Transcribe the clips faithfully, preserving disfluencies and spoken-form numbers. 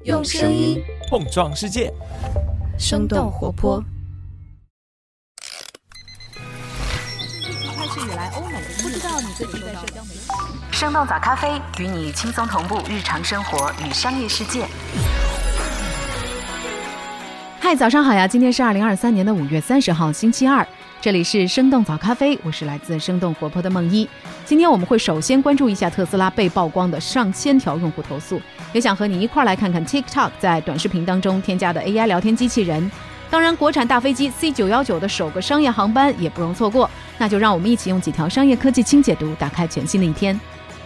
用声音碰撞世界， 生动活泼。 开始以来，欧美不知道你最近在社交媒体。 生动早咖啡与你轻松同步日常生活与商业世界。 嗨，早上好呀！今天是二零二三年的五月三十号，星期二。这里是生动早咖啡，我是来自生动活泼的梦一。今天我们会首先关注一下特斯拉被曝光的上千条用户投诉，也想和你一块来看看 TikTok 在短视频当中添加的 A I 聊天机器人。当然，国产大飞机 C 九一九 的首个商业航班也不容错过。那就让我们一起用几条商业科技轻解读，打开全新的一天。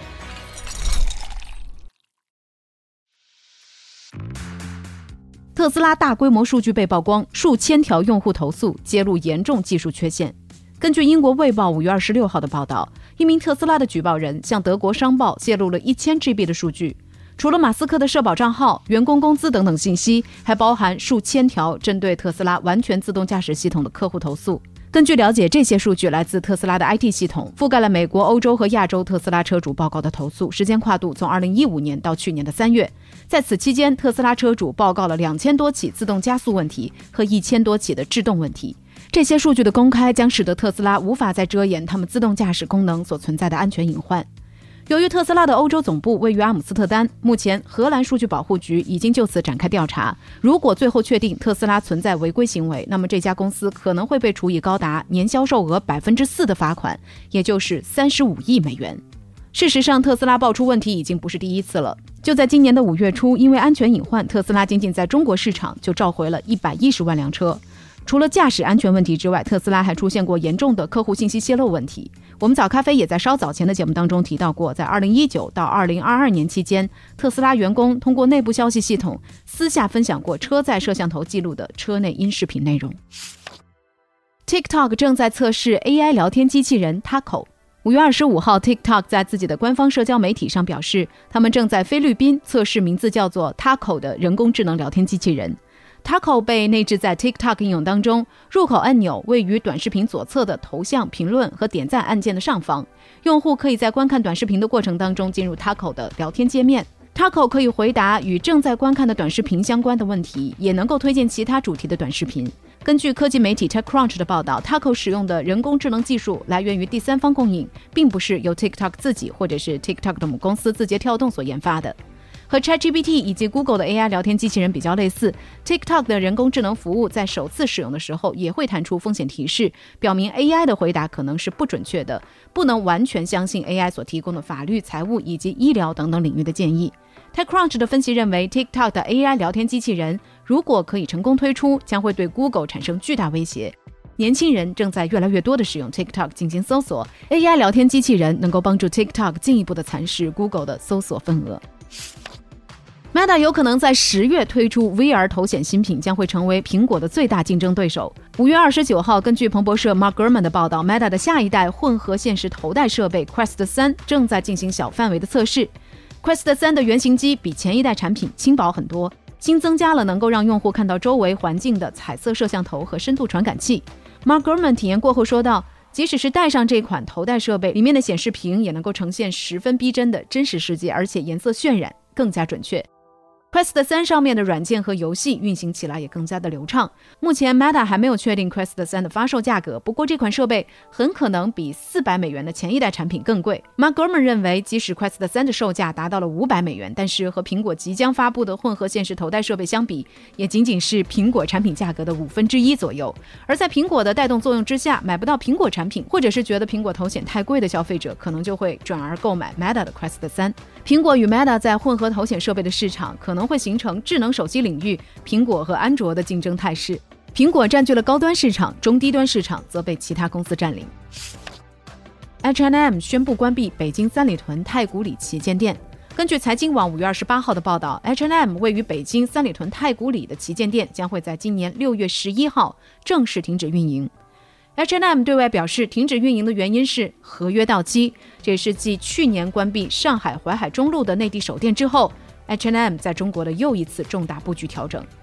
特斯拉大规模数据被曝光，数千条用户投诉揭露严重技术缺陷。根据英国卫报五月二十六号的报道，一名特斯拉的举报人向德国商报泄露了一千 G B 的数据，除了马斯克的社保账号、员工工资等等信息，还包含数千条针对特斯拉完全自动驾驶系统的客户投诉。根据了解，这些数据来自特斯拉的 I T 系统，覆盖了美国、欧洲和亚洲特斯拉车主报告的投诉，时间跨度从二零一五年到去年的三月。在此期间，特斯拉车主报告了两千多起自动加速问题和一千多起的制动问题。这些数据的公开将使得特斯拉无法再遮掩他们自动驾驶功能所存在的安全隐患。由于特斯拉的欧洲总部位于阿姆斯特丹，目前荷兰数据保护局已经就此展开调查。如果最后确定特斯拉存在违规行为，那么这家公司可能会被处以高达年销售额 百分之四 的罚款，也就是三十五亿美元。事实上，特斯拉爆出问题已经不是第一次了。就在今年的五月初，因为安全隐患，特斯拉仅仅在中国市场就召回了一百一十万辆车。除了驾驶安全问题之外，特斯拉还出现过严重的客户信息泄露问题。我们早咖啡也在稍早前的节目当中提到过，在二零一九到二零二二年期间，特斯拉员工通过内部消息系统私下分享过车载摄像头记录的车内音视频内容。TikTok 正在测试 A I 聊天机器人 Taco。五月二十五号 TikTok 在自己的官方社交媒体上表示，他们正在菲律宾测试名字叫做 Taco 的人工智能聊天机器人。Taco 被内置在 TikTok 应用当中，入口按钮位于短视频左侧的头像、评论和点赞按键的上方。用户可以在观看短视频的过程当中进入 Taco 的聊天界面。Taco 可以回答与正在观看的短视频相关的问题，也能够推荐其他主题的短视频。根据科技媒体 TechCrunch 的报道， Taco 使用的人工智能技术来源于第三方供应，并不是由 TikTok 自己或者是 TikTok 的母公司字节跳动所研发的。和 ChatGPT 以及 Google 的 A I 聊天机器人比较类似， TikTok 的人工智能服务在首次使用的时候也会弹出风险提示，表明 A I 的回答可能是不准确的，不能完全相信 A I 所提供的法律、财务以及医疗等等领域的建议。TechCrunch 的分析认为， TikTok 的 A I 聊天机器人如果可以成功推出，将会对 Google 产生巨大威胁。年轻人正在越来越多地使用 TikTok 进行搜索， A I 聊天机器人能够帮助 TikTok 进一步地蚕食 Google 的搜索份额。Meta 有可能在十月推出 V R 头显新品，将会成为苹果的最大竞争对手。五月二十九号，根据彭博社 Mark Gurman 的报道， Meta 的下一代混合现实头戴设备 Quest 三正在进行小范围的测试。Quest 三的原型机比前一代产品轻薄很多，新增加了能够让用户看到周围环境的彩色摄像头和深度传感器。Mark Gurman 体验过后说道，即使是戴上这款头戴设备，里面的显示屏也能够呈现十分逼真的真实世界，而且颜色渲染更加准确。Quest 三上面的软件和游戏运行起来也更加的流畅。目前 Meta 还没有确定 Quest 三的发售价格，不过这款设备很可能比四百美元的前一代产品更贵。Mark Gurman 认为，即使 Quest 三的售价达到了五百美元，但是和苹果即将发布的混合现实头戴设备相比，也仅仅是苹果产品价格的五分之一左右。而在苹果的带动作用之下，买不到苹果产品，或者是觉得苹果头显太贵的消费者，可能就会转而购买 Meta 的 Quest 三。苹果与 Meta 在混合头显设备的市场可能会形成智能手机领域苹果和安卓的竞争态势。苹果占据了高端市场，中低端市场则被其他公司占领。H and M 宣布关闭北京三里屯太古里旗舰店。根据财经网五月二十八号的报道， H and M 位于北京三里屯太古里的旗舰店将会在今年六月十一号正式停止运营。H and M 对外表示，停止运营的原因是合约到期，这也是继去年关闭上海淮海中路的内地首店之后， H and M 在中国的又一次重大布局调整。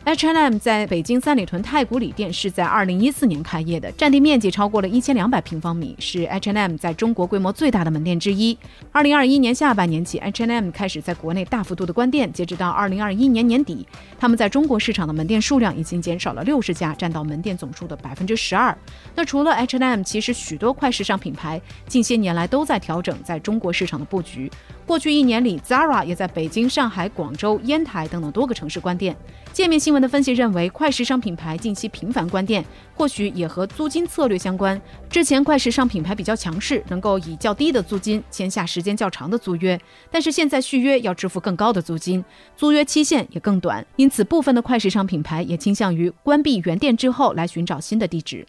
H and M 在北京三里屯太古里店是在二零一四年开业的，占地面积超过了一千两百平方米，是 H and M 在中国规模最大的门店之一。二零二一年下半年起 ，H and M 开始在国内大幅度的关店，截止到二零二一年年底，他们在中国市场的门店数量已经减少了六十家，占到门店总数的百分之十二。那除了 H and M， 其实许多快时尚品牌近些年来都在调整在中国市场的布局。过去一年里 ，Zara 也在北京、上海、广州、烟台等等多个城市关店。界面新闻的分析认为，快时尚品牌近期频繁关店，或许也和租金策略相关。之前快时尚品牌比较强势，能够以较低的租金签下时间较长的租约，但是现在续约要支付更高的租金，租约期限也更短，因此部分的快时尚品牌也倾向于关闭原店之后来寻找新的地址。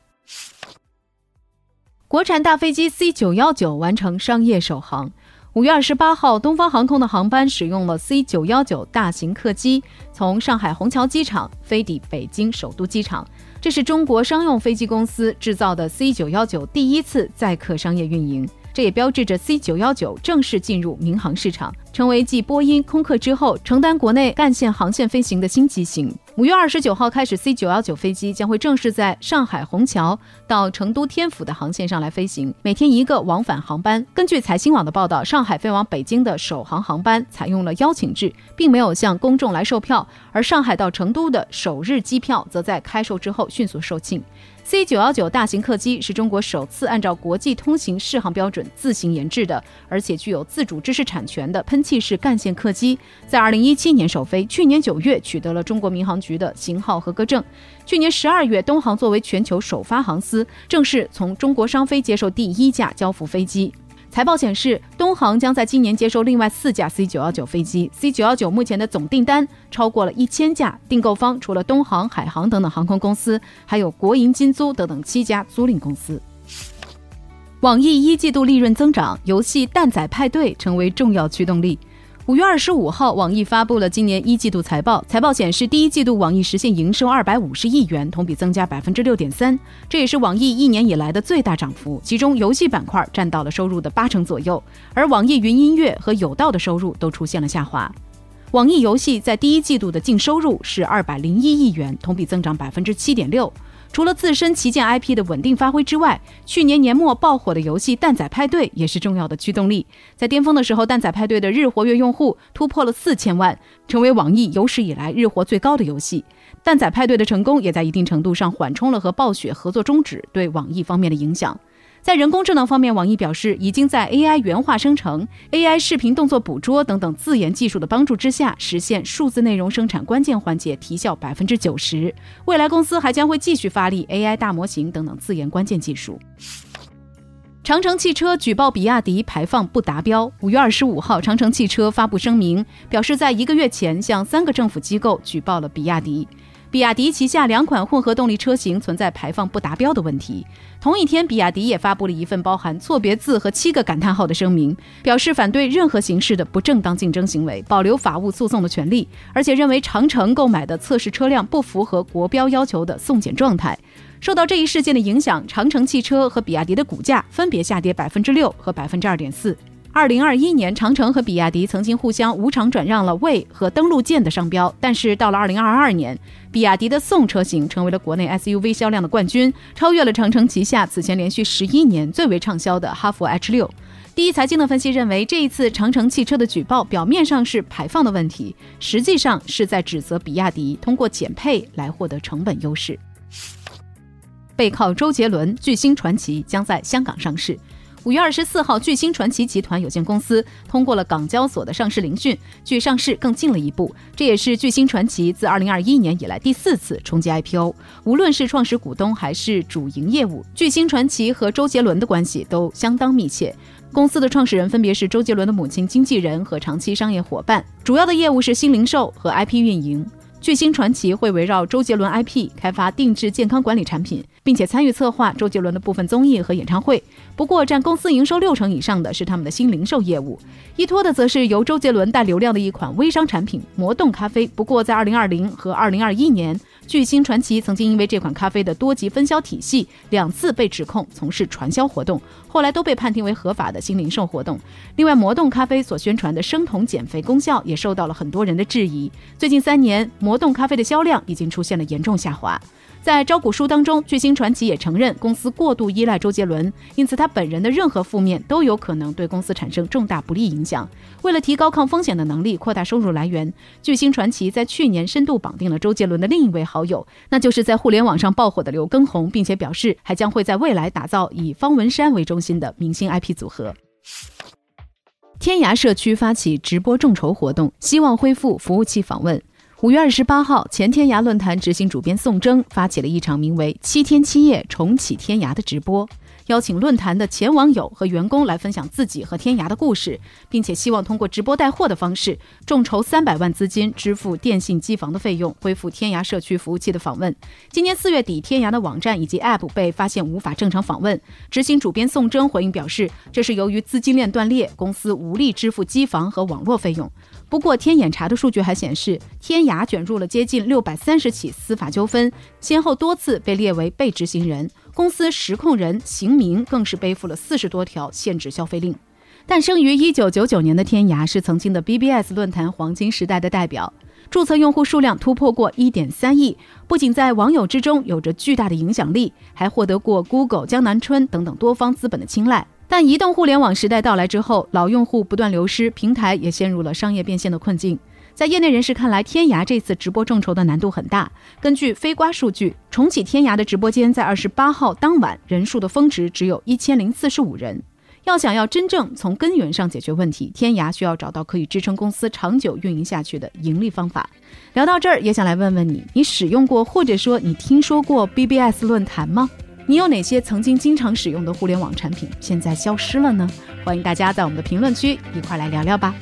国产大飞机 C 九一九 完成商业首航。五月二十八号，东方航空的航班使用了 C 九一九 大型客机，从上海虹桥机场飞抵北京首都机场。这是中国商用飞机公司制造的 C 九一九 第一次载客商业运营，这也标志着 C 九一九 正式进入民航市场，成为继波音、空客之后承担国内干线航线飞行的新机型。五月二十九号开始 ，C 九一九 飞机将会正式在上海虹桥到成都天府的航线上来飞行，每天一个往返航班。根据财新网的报道，上海飞往北京的首航航班采用了邀请制，并没有向公众来售票，而上海到成都的首日机票则在开售之后迅速售罄。C 九一九 大型客机是中国首次按照国际通行适航标准自行研制的，而且具有自主知识产权的喷气式干线客机，在二零一七年首飞，去年九月取得了中国民航局的型号合格证。去年十二月，东航作为全球首发航司，正式从中国商飞接受第一架交付飞机。财报显示，东航将在今年接收另外四架 C 九一九 飞机。C 九一九 目前的总订单超过了一千架，订购方除了东航、海航等等航空公司，还有国营金租等等七家租赁公司。网易一季度利润增长，游戏蛋仔派对成为重要驱动力。五月二十五号，网易发布了今年一季度财报。财报显示，第一季度网易实现营收二百五十亿元，同比增加百分之六点三，这也是网易一年以来的最大涨幅。其中，游戏板块占到了收入的八成左右，而网易云音乐和有道的收入都出现了下滑。网易游戏在第一季度的净收入是二百零一亿元，同比增长百分之七点六。除了自身旗舰 I P 的稳定发挥之外，去年年末爆火的游戏蛋仔派对也是重要的驱动力。在巅峰的时候，蛋仔派对的日活跃用户突破了四千万，成为网易有史以来日活最高的游戏。蛋仔派对的成功也在一定程度上缓冲了和暴雪合作终止对网易方面的影响。在人工智能方面，网易表示已经在 A I 原画生成、A I 视频动作捕捉等等自研技术的帮助之下，实现数字内容生产关键环节提效百分之九十。未来公司还将会继续发力 A I 大模型等等自研关键技术。长城汽车举报比亚迪排放不达标。五月二十五号，长城汽车发布声明，表示在一个月前向三个政府机构举报了比亚迪。比亚迪旗下两款混合动力车型存在排放不达标的问题。同一天，比亚迪也发布了一份包含错别字和七个感叹号的声明，表示反对任何形式的不正当竞争行为，保留法务诉讼的权利，而且认为长城购买的测试车辆不符合国标要求的送检状态。受到这一事件的影响，长城汽车和比亚迪的股价分别下跌百分之六和百分之二点四。二零二一年，长城和比亚迪曾经互相无偿转让了魏和登陆舰的商标，但是到了二零二二年，比亚迪的宋车型成为了国内 S U V 销量的冠军，超越了长城旗下此前连续十一年最为畅销的哈弗 H 六。第一财经的分析认为，这一次长城汽车的举报表面上是排放的问题，实际上是在指责比亚迪通过减配来获得成本优势。背靠周杰伦，巨星传奇将在香港上市。五月二十四号，巨星传奇集团有限公司通过了港交所的上市聆讯，距上市更近了一步。这也是巨星传奇自二零二一年以来第四次冲击 I P O。无论是创始股东还是主营业务，巨星传奇和周杰伦的关系都相当密切。公司的创始人分别是周杰伦的母亲、经纪人和长期商业伙伴，主要的业务是新零售和 I P 运营。巨星传奇会围绕周杰伦 I P 开发定制健康管理产品， 并且参与策划周杰伦的部分综艺和演唱会。不过占公司营收六成以上的是他们的新零售业务，依托的则是由周杰伦带流量的一款微商产品魔动咖啡。不过在二零二零和二零二一年，巨星传奇曾经因为这款咖啡的多级分销体系两次被指控从事传销活动，后来都被判定为合法的新零售活动。另外，魔动咖啡所宣传的生酮减肥功效也受到了很多人的质疑。最近三年，魔动咖啡的销量已经出现了严重下滑。在招股书当中，巨星传奇也承认公司过度依赖周杰伦，因此他本人的任何负面都有可能对公司产生重大不利影响。为了提高抗风险的能力，扩大收入来源，巨星传奇在去年深度绑定了周杰伦的另一位好友，那就是在互联网上爆火的刘畊宏，并且表示还将会在未来打造以方文山为中心的明星 I P 组合。天涯社区发起直播众筹活动，希望恢复服务器访问。五月二十八号，前天涯论坛执行主编宋征发起了一场名为七天七夜重启天涯的直播，邀请论坛的前网友和员工来分享自己和天涯的故事，并且希望通过直播带货的方式众筹三百万资金，支付电信机房的费用，恢复天涯社区服务器的访问。今年四月底，天涯的网站以及 App 被发现无法正常访问，执行主编宋征回应表示，这是由于资金链断裂，公司无力支付机房和网络费用。不过天眼查的数据还显示，天涯卷入了接近六百三十起司法纠纷，先后多次被列为被执行人，公司实控人邢明更是背负了四十多条限制消费令。诞生于一九九九年的天涯是曾经的 B B S 论坛黄金时代的代表，注册用户数量突破过 一点三亿，不仅在网友之中有着巨大的影响力，还获得过 Google、江南春等等多方资本的青睐。但移动互联网时代到来之后，老用户不断流失，平台也陷入了商业变现的困境。在业内人士看来，天涯这次直播众筹的难度很大。根据飞瓜数据，重启天涯的直播间在二十八号当晚人数的峰值只有一千零四十五人。要想要真正从根源上解决问题，天涯需要找到可以支撑公司长久运营下去的盈利方法。聊到这儿，也想来问问你，你使用过或者说你听说过 B B S 论坛吗？你有哪些曾经经常使用的互联网产品现在消失了呢？欢迎大家在我们的评论区一块来聊聊吧。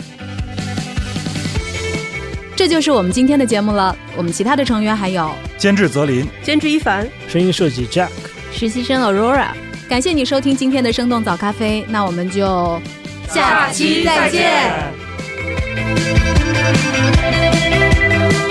这就是我们今天的节目了。我们其他的成员还有监制泽林， 监制一凡， 声音设计 Jack， 实习生 Aurora。 感谢你收听今天的生动早咖啡，那我们就下期再见。